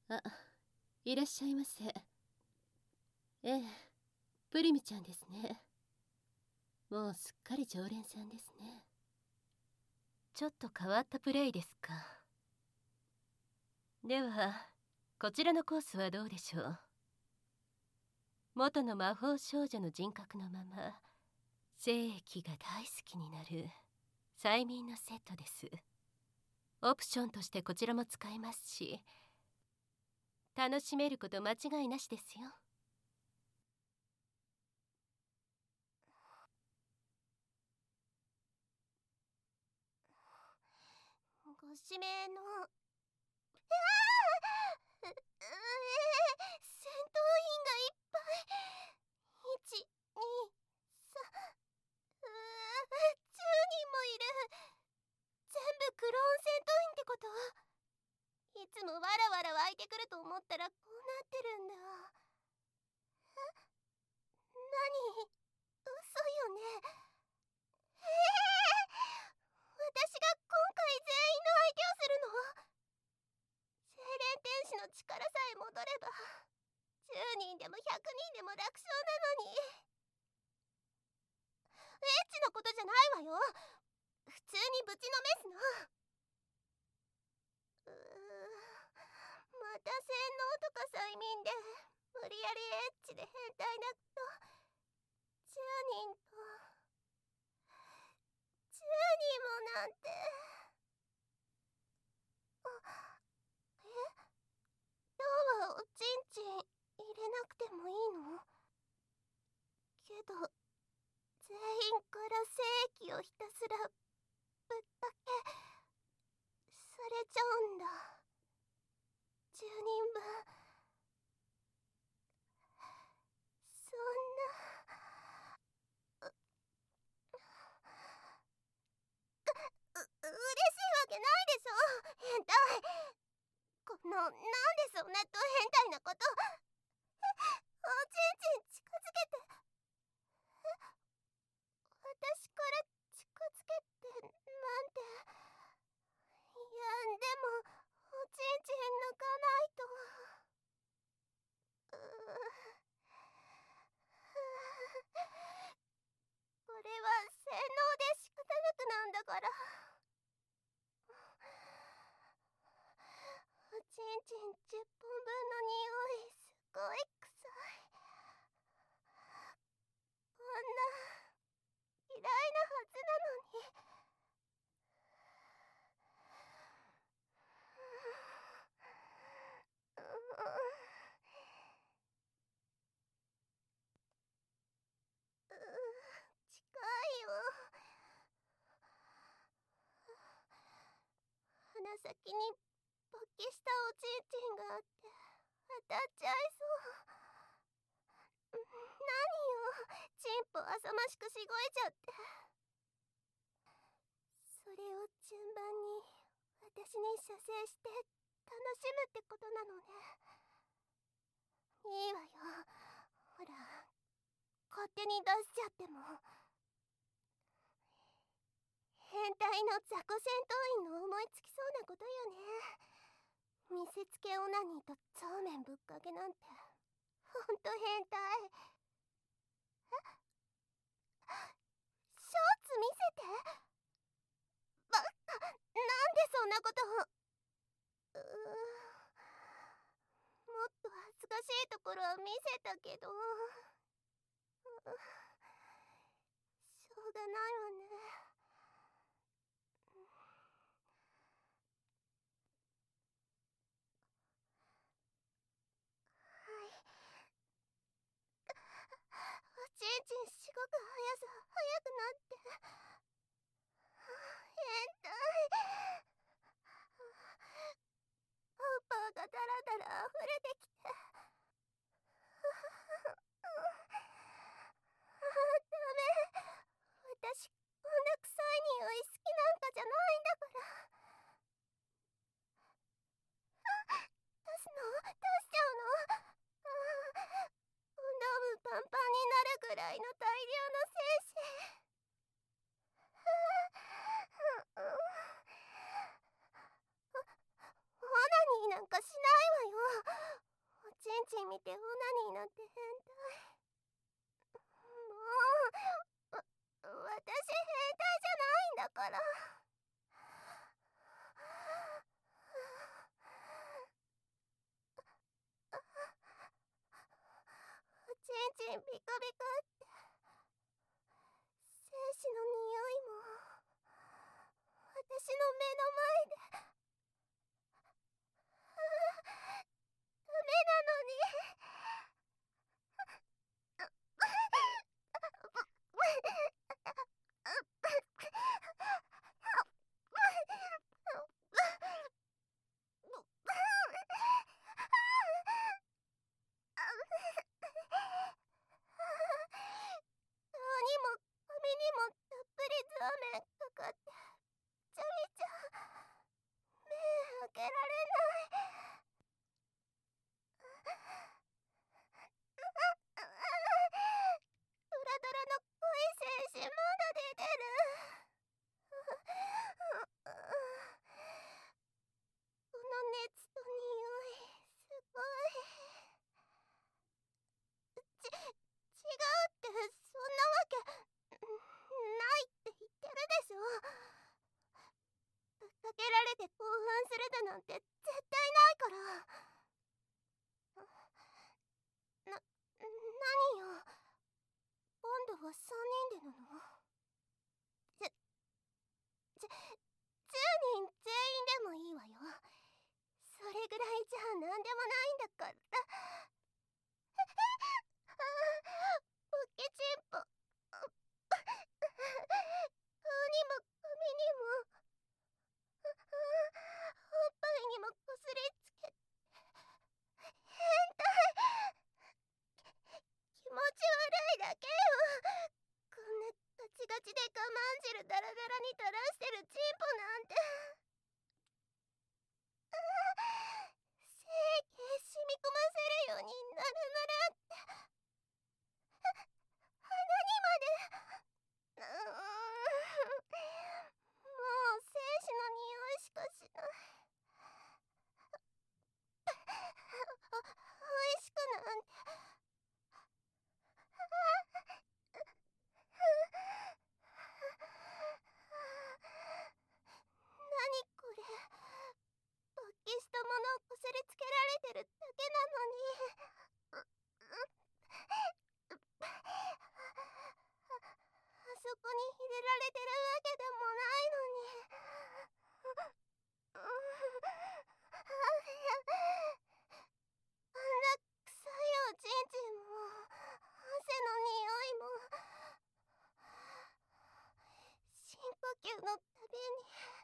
あ、いらっしゃいませ。ええ、プリムちゃんですね。もうすっかり常連さんですね。ちょっと変わったプレイですか。ではこちらのコースはどうでしょう。元の魔法少女の人格のまま精液が大好きになる催眠のセットです。オプションとしてこちらも使えますし、楽しめること間違いなしですよ。 ご指名の戦闘員がいっぱい。1、2、3、10人もいる。全部クローン戦闘員ってこと？いつもわらわら湧いてくると思ったらこうなってるんだ。何？嘘よね。私が今回全員の相手をするの？精霊天使の力さえ戻れば10人でも100人でも楽勝なのに。エッチのことじゃないわよ。普通にぶちのめすの。また洗脳とか催眠で無理やりエッチで変態なこと10人と10人もなんて。今日はおちんちん入れなくてもいいの？けど全員から精液をひたすらぶっかけされちゃうんだ。10人分。そんな嬉しいわけないでしょ変態。なんでそんなド変態なこと。おちんちん近づけて。私から近づけてなんて。いやでもおちんちん抜かないと。これは洗脳で仕方なくなんだから。おちんちん10本分の匂いすごい臭い。こんな嫌いなはずなのに。近いよ。鼻先に勃起したおちんちんがあって当たっちゃいそう。何よ、チンポ浅ましくしごいちゃって。それを順番に私に射精して楽しむってことなのね。いいわよ、ほら勝手に出しちゃっても。変態の雑魚戦闘員の思いつきそうなことよね。見せつけオナニーとそうめんぶっかけなんてほんと変態。ショーツ見せて。なんでそんなことを。もっと恥ずかしいところは見せたけどしょうがないわね。はい。おちんちんしごく速くなって変態。オーパーがダラダラ溢れてきてダメ。私こんな臭い匂い好きなんかじゃないんだから。出すしちゃうの？コンドームパンパンになるぐらいの大量の精子。 なんて変態。もう、私変態じゃないんだから。おちんちんビクビクって、精子の匂いも私の目の前で。ダメなのに。顔にも髪にもたっぷりザーメンかかって、ちゃびちゃ目開けられない。ドラドラの濃い精子まだ出てる。この熱と匂いすごい。違うってそんなわけないって言ってるでしょ。ぶっかけられて興奮するだなんて絶対ないから。何よ、今度は3人でなの？10人全員でもいいわよ。それぐらいじゃなんでもないんだから。ポッケチンポ、顔にも髪にもおっぱいにもこすりつけて。変態。気持ち悪いだけよ。こんなガチガチで我慢汁ダラダラに垂らしてるチンポなんて。精液染み込ませるようになるならって鼻にまで。もう精子の匂いしかしない。おいしくなんて。何これ、勃起したものをこすりつけられてるだけなのに。あそこに入れられてるわけでもないのに。あんな臭いおちんちんも汗の匂いも深呼吸のたびに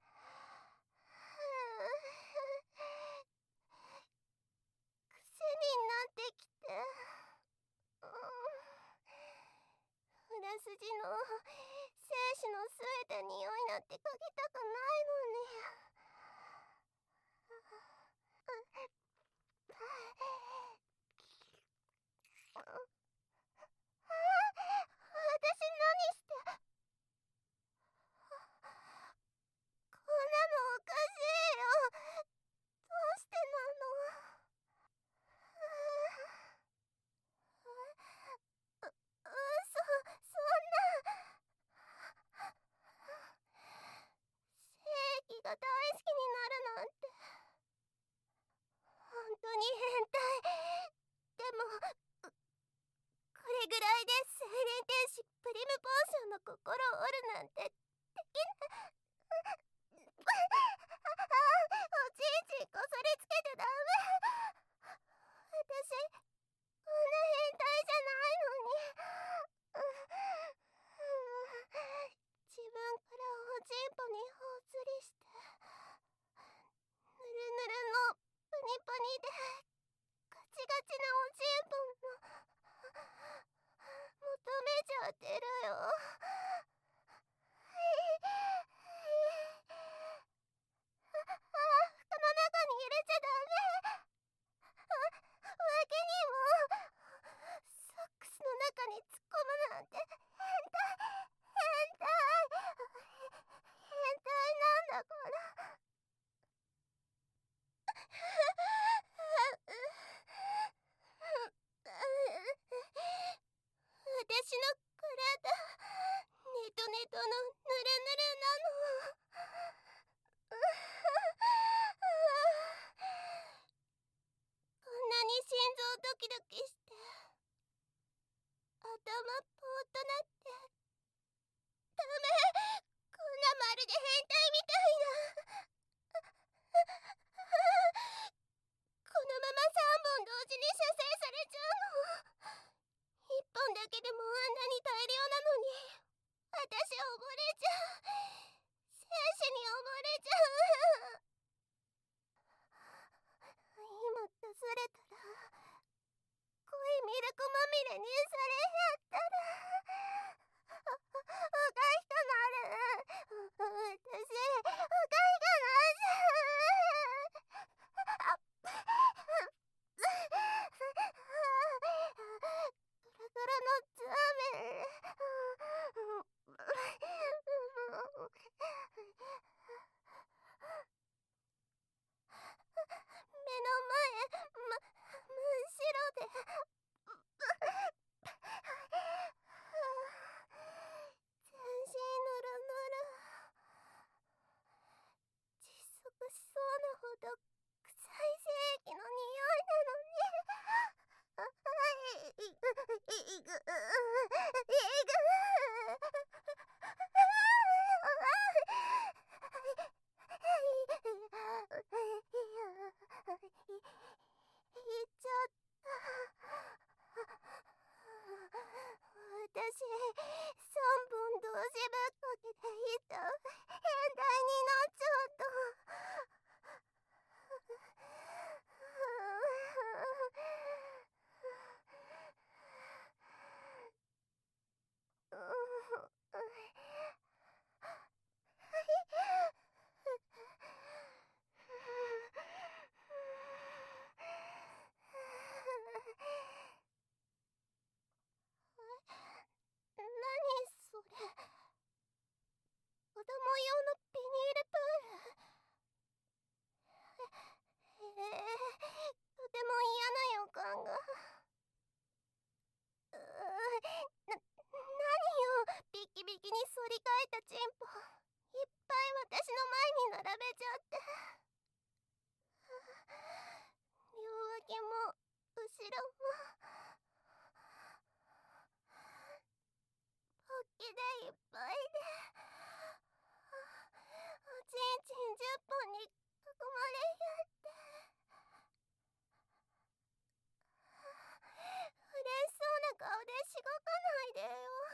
癖になってきて。裏筋の精子のすえた匂いなんて嗅ぎたくないのに。私何して。こんなのおかしいよ。どうしてなの？そんな。正義が大好きになるなんて本当に変態。でもこれぐらいで精錬天使プリムポーションの心を折るなんてできない。おちんちんこすりつけてダメ。私こんな変態じゃないのに。自分からおちんぽにほうつりしてぬるぬるのプニプニでガチガチなおちんぽの求めちゃってるよ。服の中に入れちゃダメ。脇にもソックスの中に突っ込むなんて変態なんだから。 ど臭い精液の匂いなのに。いぐ言っちゃった。私3本同時ぶっかけでいた変態になっちゃった。何それ。子供用のビニールプール。とても嫌な予感が。何よ、ビキビキに反り返ったチンポいっぱい私の前に並べちゃって。両脇も後ろもポッキでいっぱいで、おちんちん10本に囲まれやって。嬉しそうな顔でしごかないでよ。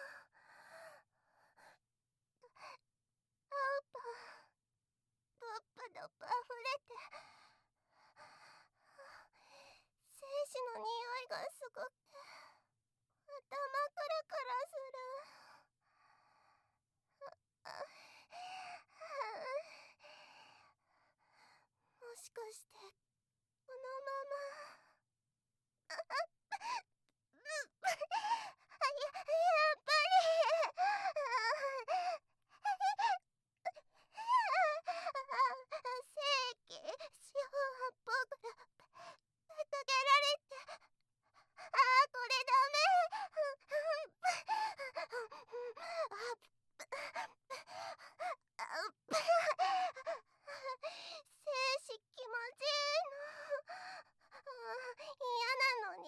パッパドッパ溢れて、精子の匂いがすごくて頭カラカラする。もしかしてこのまま。やっぱり正規塩発泡からかけられて、これダメ。精子気持ちいいの。嫌なのに。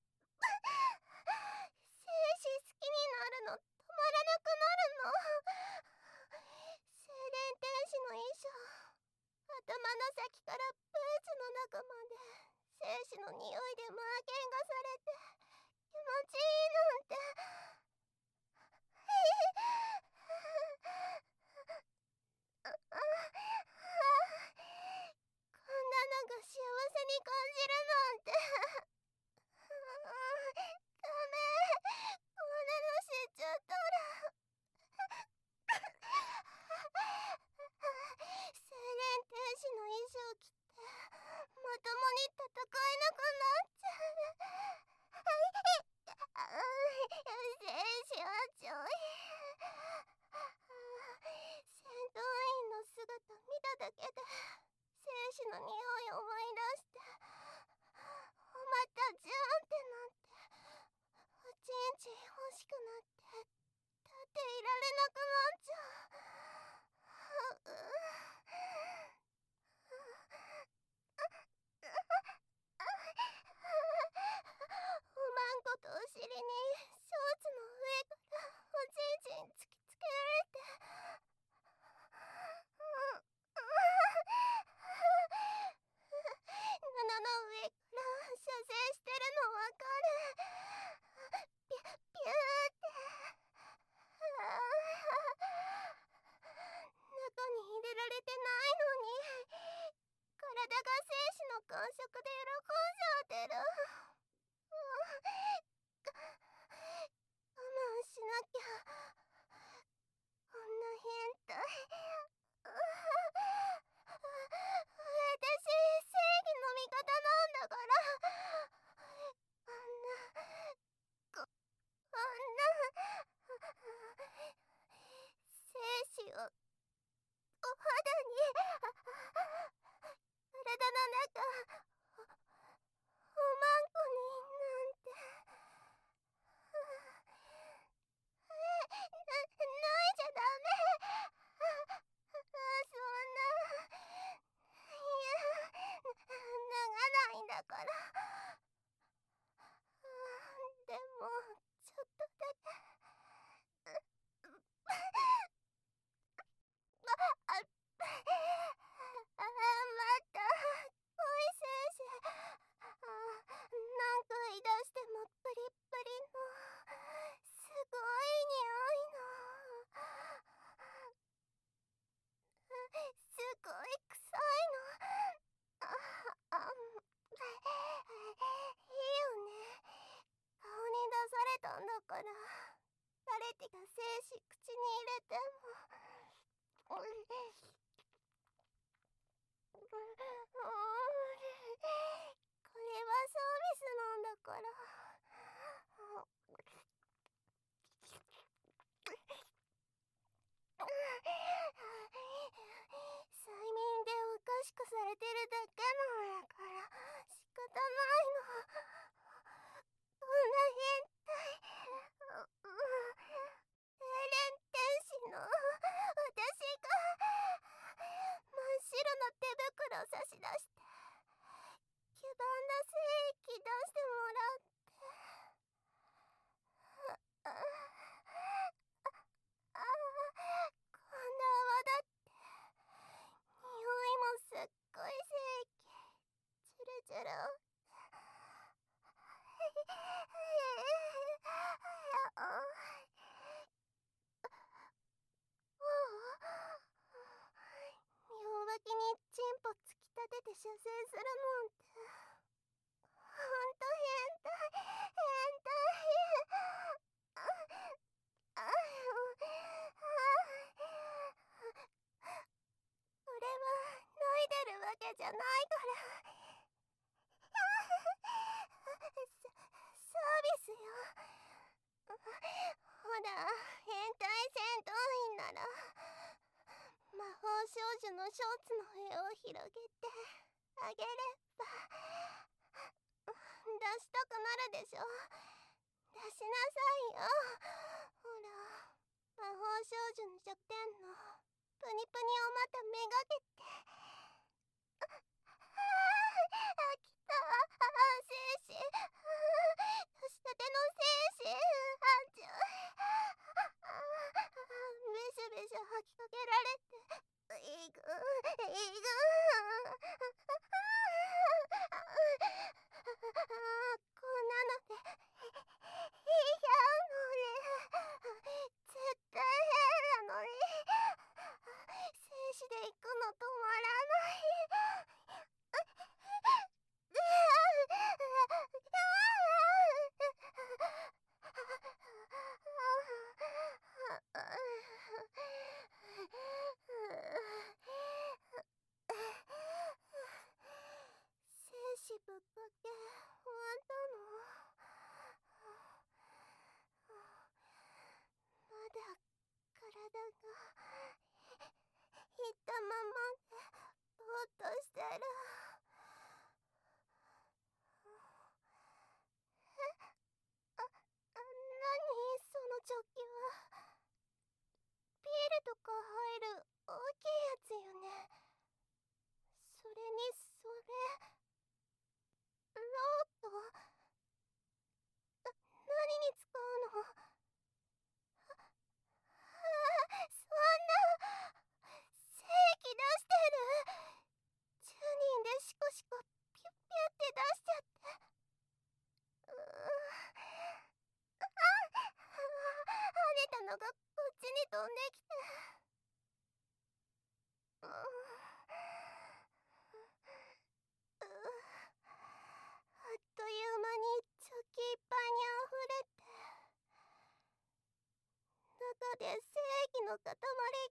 精子好きになるの止まらなくなるの。精錬天使の衣装、頭の先からブーツの中まで精子の匂いでマーキンがされて気持ちいいなんて。こんなのが幸せに感じるなんて。ダメ、こんなの知っちゃったら。精錬天使の衣装着てまともに戦えなくなっちゃう。精子はちょい。戦闘員の姿見ただけで精子の匂いを思い出して、またジューンってなって、おちんちん欲しくなって立っていられなくなっちゃう。おまんことお尻にショーツの上からおちんちん突きつけられて、布の上から射精してるのわかる。ピュッピューって。中に入れられてないのに体が精子の感触で喜んじゃってる。我慢しなきゃ。こんな変態。私正義の味方なんだから。こんな精子をお肌に体の中おまんこになんて。ないじゃダメ。そんな。いや。 だから。でもちょっとだけまた恋先生、何回出してもプリップリのすごい匂いの、すごい臭いの。いいよね、顔に出されたんだから。誰てが精子口に入れても。これはサービスなんだから。催眠でおかしくされてるだけなんやから仕方ないの。こんな変態、エレン天使の私が真っ白な手袋を差し出して黄ばんだ精液出してもらって、こんな泡だって、匂いもすっごい精液、チュルチュル。両脇にチンポ突き立てて射精するなんてほんと変態、変態。俺は脱いでるわけじゃないから。サービスよ。ほら、変態戦闘員なら魔法少女のショーツの絵を広げてあげれば出したくなるでしょ。出しなさいよ。ほら、魔法少女の弱点のプニプニをまためがけて。来た、精子、出したての精子、べしゃべしゃ吐きかけられて、いぐこんなのでいいやのに、絶対変なのに、精子で行くの止まらない。精子ぶっかけ終わったの？まだ体がいったままでぼーっとしてる。何そのチョッキは。ビールとか入る大きいやつよね。それにそれロート、何に使うの？そんな精液出してる。10人でシコシコピュッピュって出しちゃって。跳ねたのがこっちに飛んできて。あっという間にチョッキいっぱいにあふれて、中で精液の塊が。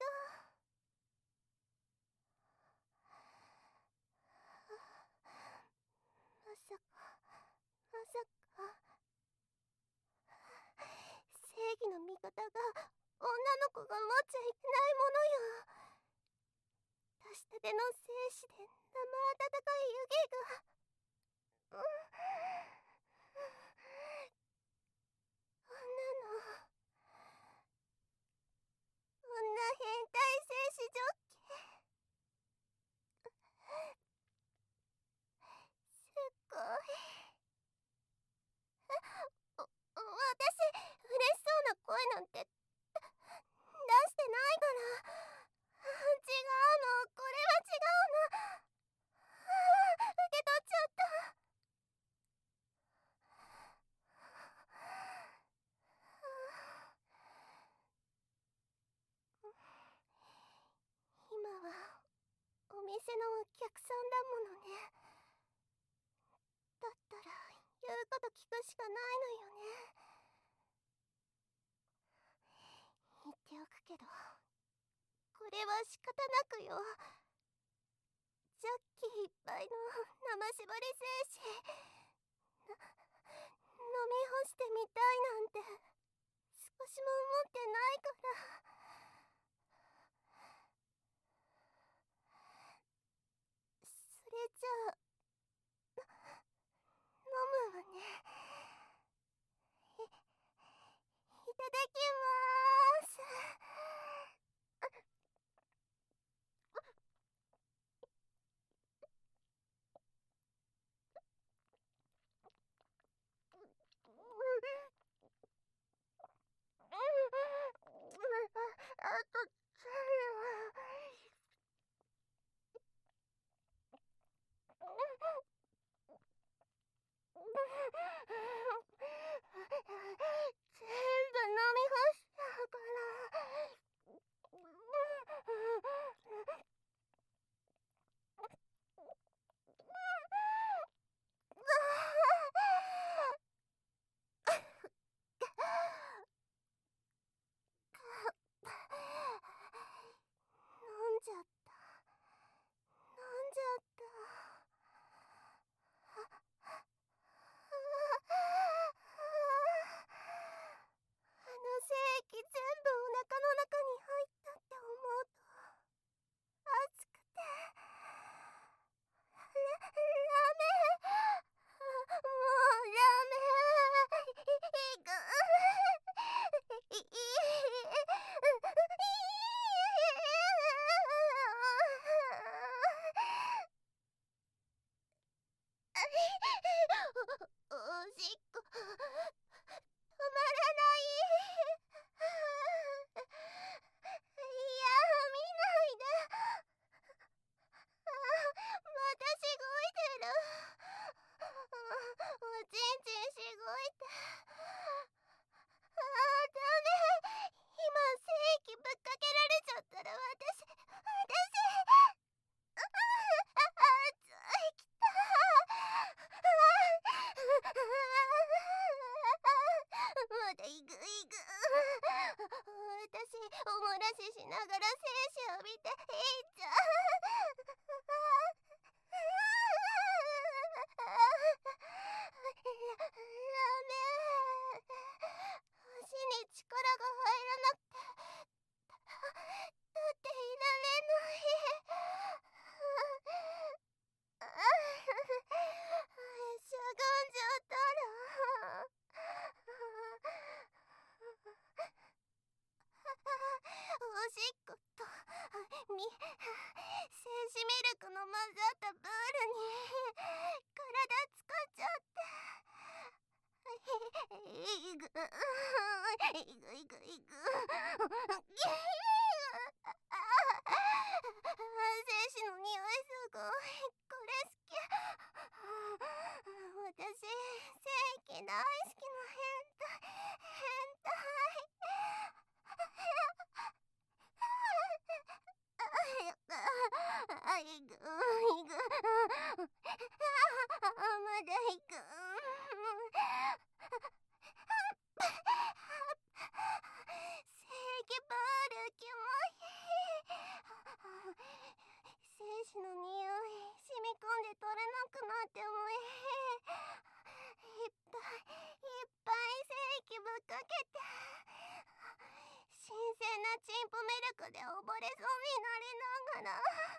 まさか、まさか。正義の味方が女の子が持っちゃいけないものよ。出したての精子で生温かい湯気が。こんなの、こんな変態精子ジョッキ、すっごいしかないのよね。言っておくけど、これは仕方なくよ。ジャッキーいっぱいの生搾り精子飲み干してみたいなんて少しも思ってないから。それじゃあ飲むわね。いただきまーす。あとちょいわ。全部飲み干しちゃうから。飲んじゃった。飲んじゃった。あの精液全部お腹の中に入ったって思うと熱くて。ラメもうラメいく。おしっこ止まらない。いや、見ないで。またしごいてる。おちんちんしごいて。ダメ。今精液ぶっかけられちゃったら私熱い。きた。まだいくいく。私お漏らししながら精子浴びていっちゃう。ダメ。足に力が入らなくて立っていられない。しゃがんじゃったら。おしっこと精子ミルクの混ざったプールに体使っちゃって。いぐいぐ。精子の匂いすごい。これ好き。私精液大好きな変態。いぐ。まだいく。精液プールキモい。精子の匂い染み込んで取れなくなってもいっぱい精液ぶっかけて新鮮なチンポミルクで溺れそうになりながら